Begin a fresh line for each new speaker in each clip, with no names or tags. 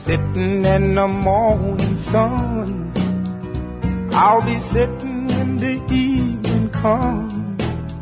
sitting in the morning sun. I'll be sitting when the evening comes,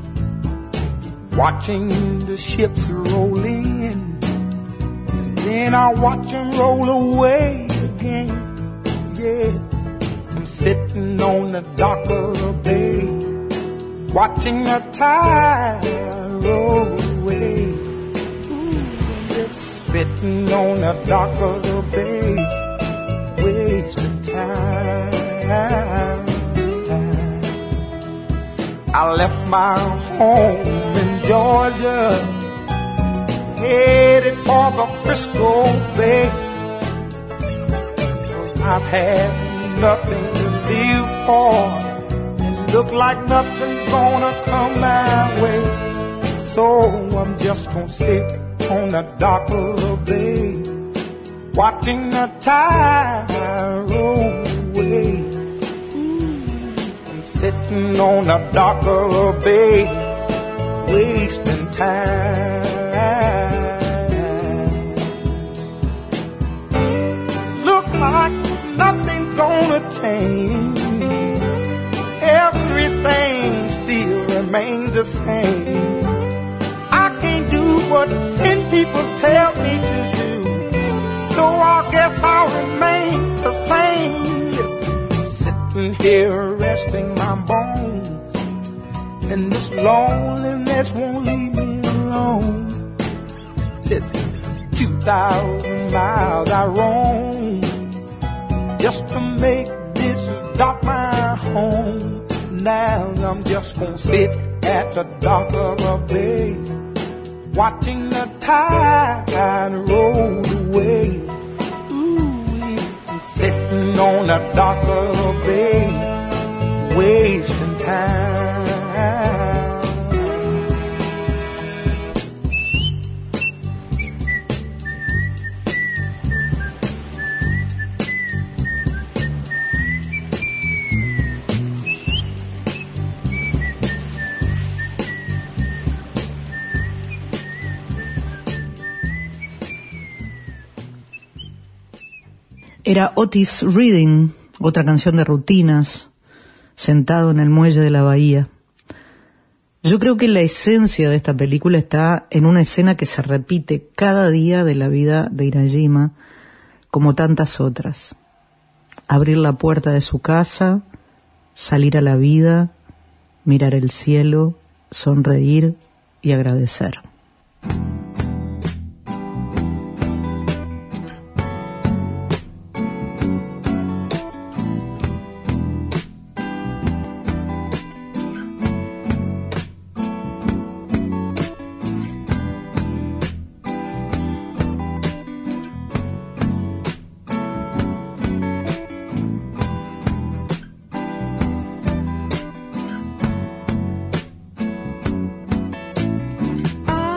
watching the ships roll in, and then I'll watch them roll away again. Yeah, I'm sitting on the dock of the bay, watching the tide roll away. Ooh, I'm just sitting on the dock of the bay, wasting time. I left my home in Georgia, headed for the Frisco Bay, 'cause I've had nothing to live for, and look like nothing's gonna come my way. So I'm just gonna sit on the dock of the bay, watching the tide roll away. I'm sitting on the dock of the bay, wasting time. Look like nothing's gonna change, everything still remains the same. I can't do what 10 people tell me to do, so I guess I'll remain the same. Yes, sitting here resting my bones, and this loneliness won't leave me alone. Listen, 2,000 miles I roam just to make this dock my home. Now I'm just gonna sit at the dock of the bay, watching the tide roll away. Ooh, I'm sitting on the dock of the bay, wasting time.
Era Otis Redding, otra canción de Rutinas, sentado en el muelle de la bahía. Yo creo que la esencia de esta película está en una escena que se repite cada día de la vida de Hirajima, como tantas otras. Abrir la puerta de su casa, salir a la vida, mirar el cielo, sonreír y agradecer.
I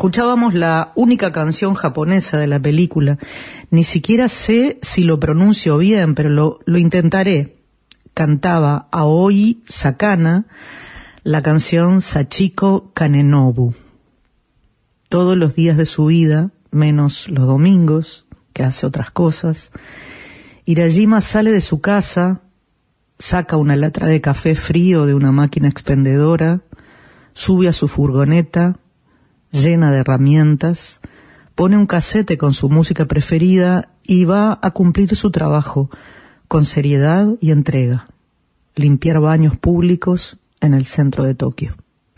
Escuchábamos la única canción japonesa de la película. Ni siquiera sé si lo pronuncio bien, pero lo intentaré. Cantaba Aoi Sakana la canción Sachiko Kanenobu. Todos los días de su vida, menos los domingos, que hace otras cosas, Hirajima sale de su casa, saca una lata de café frío de una máquina expendedora, sube a su furgoneta llena de herramientas, pone un casete con su música preferida y va a cumplir su trabajo con seriedad y entrega: limpiar baños públicos en el centro de Tokio.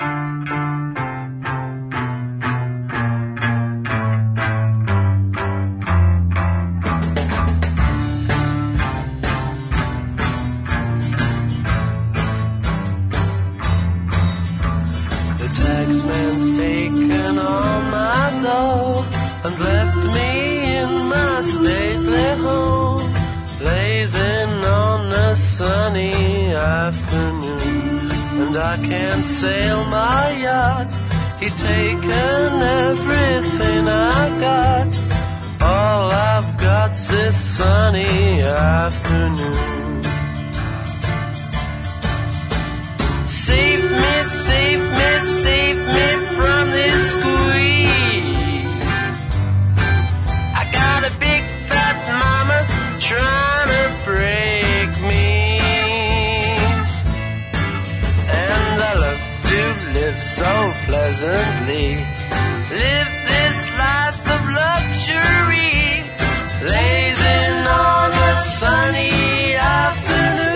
Taxman's taken all my dough and left me in my stately home, blazing on a sunny afternoon. And I can't sail my yacht, he's taken everything I got. All I've got's this sunny afternoon. Save me, save me, save me from this squeeze. I got a big fat mama trying to break me, and I love to live so pleasantly, live this life of luxury, blazing on a sunny afternoon.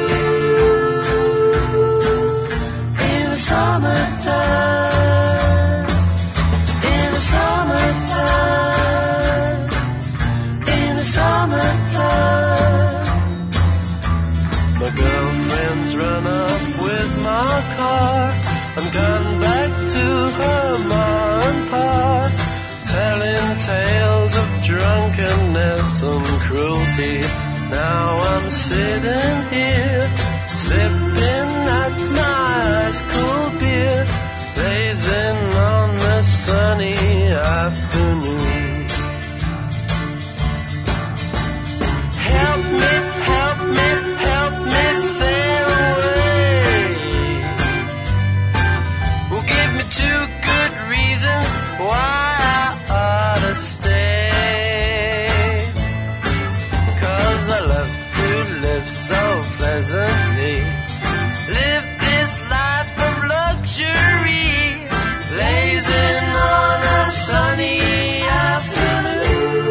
Summertime, in the summertime, in the summertime. My girlfriend's run up with my car and gone back to her ma and pa, telling tales of drunkenness and cruelty. Now I'm sitting here, sipping at my ice cold beer, blazing on the sunny afternoon. Help me, help me, help me sail away. Well, give me 2 good reasons why I ought to stay. 'Cause I love to live so pleasantly, live this life of luxury, blazing on a sunny afternoon.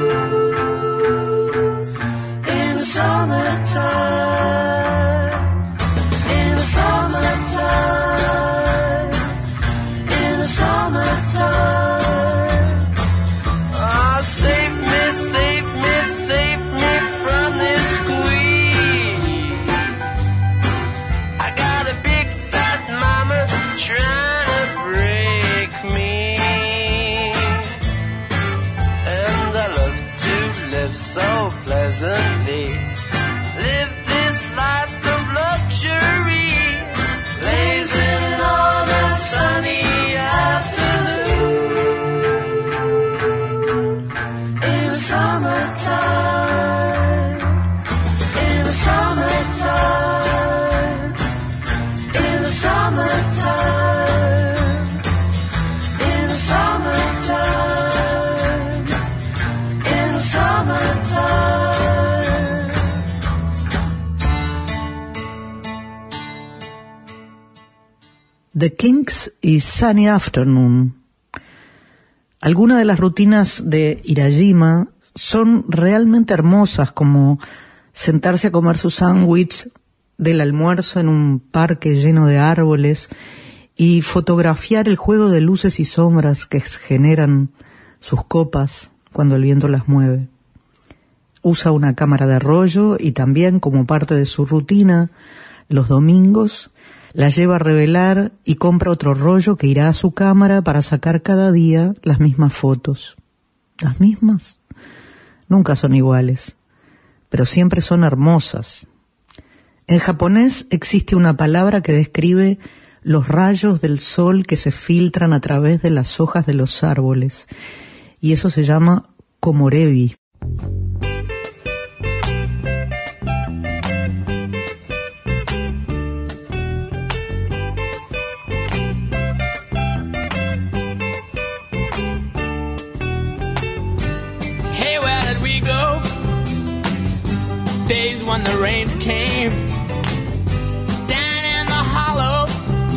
In the summertime, in the summertime, in the summertime. Oh, save me, save me, save me from this squeeze. I got a big fat mama trying to break me, and I love to live so pleasantly, live this life of luxury, blazing on a sunny afternoon. In the summertime, in the summertime, in the summertime, in the summertime, in the summertime.
The Kinks y Sunny Afternoon. Algunas de las rutinas de Hirajima son realmente hermosas, como sentarse a comer su sándwich del almuerzo en un parque lleno de árboles y fotografiar el juego de luces y sombras que generan sus copas cuando el viento las mueve. Usa una cámara de rollo y también, como parte de su rutina, los domingos la lleva a revelar y compra otro rollo que irá a su cámara para sacar cada día las mismas fotos. ¿Las mismas? Nunca son iguales, pero siempre son hermosas. En japonés existe una palabra que describe los rayos del sol que se filtran a través de las hojas de los árboles. Y eso se llama komorebi.
Hey, where did we go? Days when the rains came down in the hollow,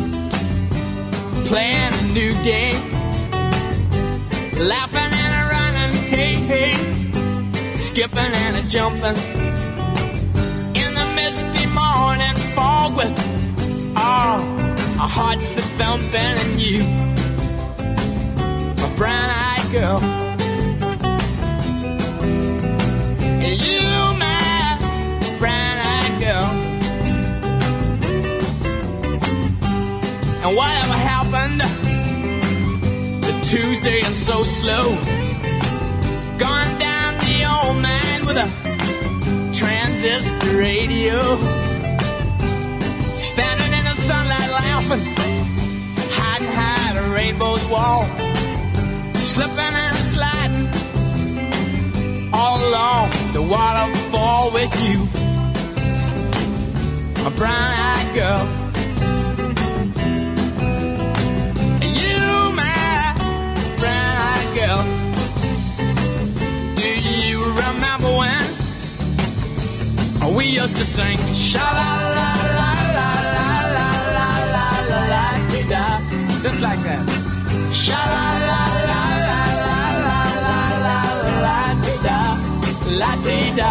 playing a new game, laughing and a running, hey, hey, skipping and a jumping in the misty morning fog with our hearts a thumping, and you, my brown-eyed girl, and you, my brown-eyed girl. And whatever happened to Tuesday and so slow, gone down the old man with a transistor radio, standing in the sunlight laughing, hiding high at a rainbow's wall, slipping and sliding all along the waterfall with you, my brown-eyed girl. Girl, do you remember when we used to sing sha la la la la la la la la la da, just like that, sha la la la la la la la la da, la da.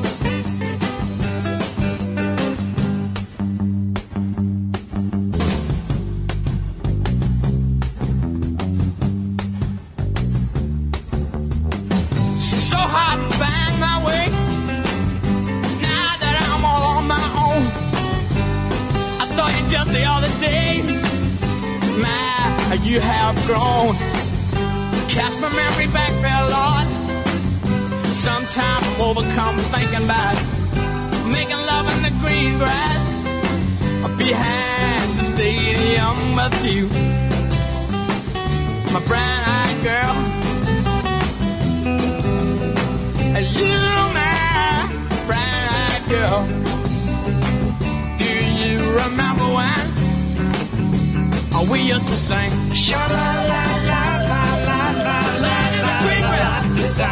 Just the other day, my, you have grown. Cast my memory back there, Lord. Sometimes I'm overcome thinking about making love in the green grass behind the stadium with you, my brown-eyed girl. And you, my brown-eyed girl. Remember when we used to sing sha la la la la la la la la la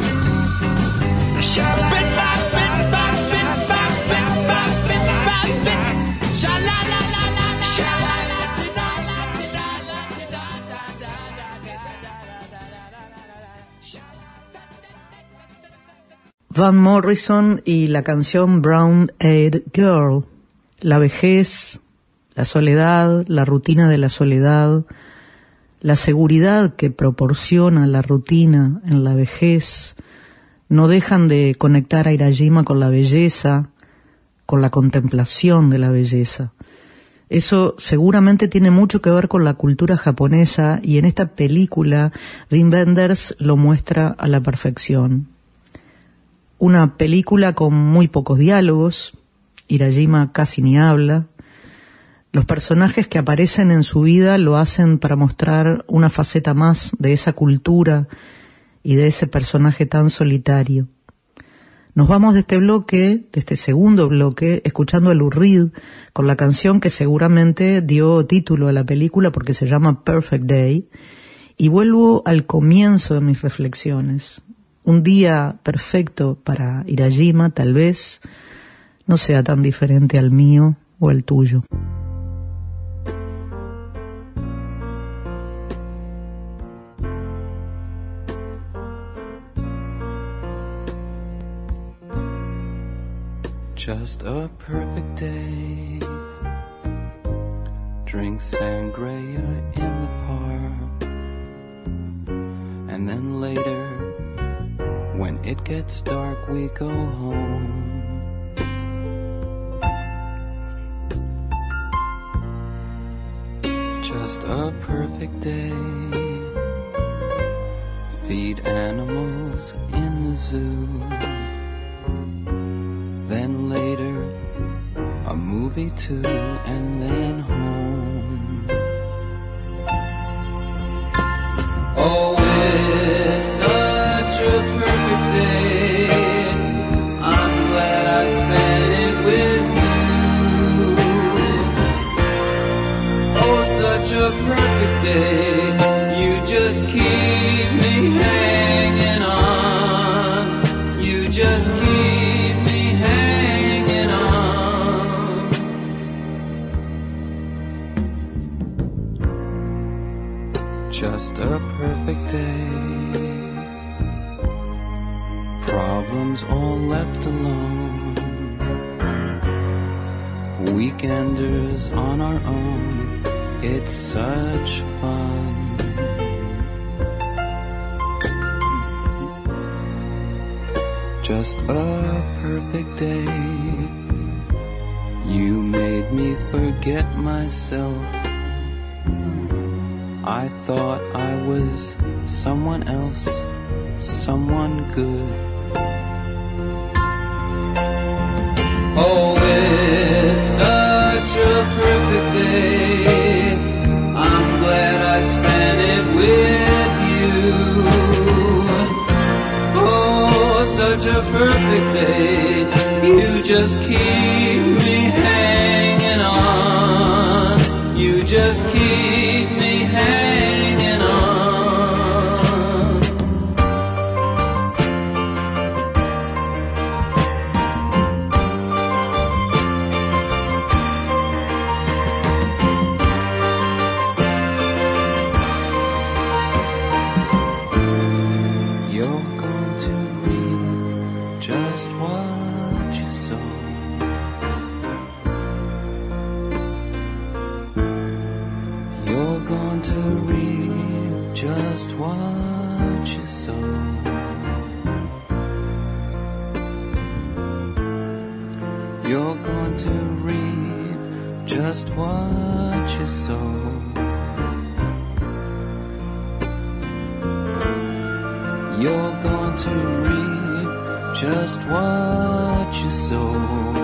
sha la bit by bit by bit by bit by bit by bit sha la la la la sha la la
Van Morrison y la canción Brown Eyed Girl. La vejez, la soledad, la rutina de la soledad, la seguridad que proporciona la rutina en la vejez, no dejan de conectar a Hirayama con la belleza, con la contemplación de la belleza. Eso seguramente tiene mucho que ver con la cultura japonesa y en esta película Wim Wenders lo muestra a la perfección. Una película con muy pocos diálogos, Hirayama casi ni habla. Los personajes que aparecen en su vida lo hacen para mostrar una faceta más de esa cultura y de ese personaje tan solitario. Nos vamos de este bloque, de este segundo bloque, escuchando a Lou Reed con la canción que seguramente dio título a la película porque se llama Perfect Day, y vuelvo al comienzo de mis reflexiones. Un día perfecto para Hirayama, tal vez, no sea tan diferente al mío o al tuyo.
Just a perfect day. Drink sangria in the park. And then later, when it gets dark, we go home. Just a perfect day. Feed animals in the zoo. Then later, a movie too, and then home. perfect day. I'm glad I spent it with you. Oh, such a perfect day. You just keep me hanging on. You just keep me hanging on. Just a perfect day. Problems all left alone. Weekenders on our own. It's such fun. Just a perfect day. You made me forget myself. I thought I was someone else, someone good. Oh, it's such a perfect day. I'm glad I spent it with you. Oh, such a perfect day. You just keep me hanging on. You just keep me hanging on. You're going to reap just what you sow. You're going to reap just what you sow. You're going to reap just what you sow. You're going to reap just what you sow.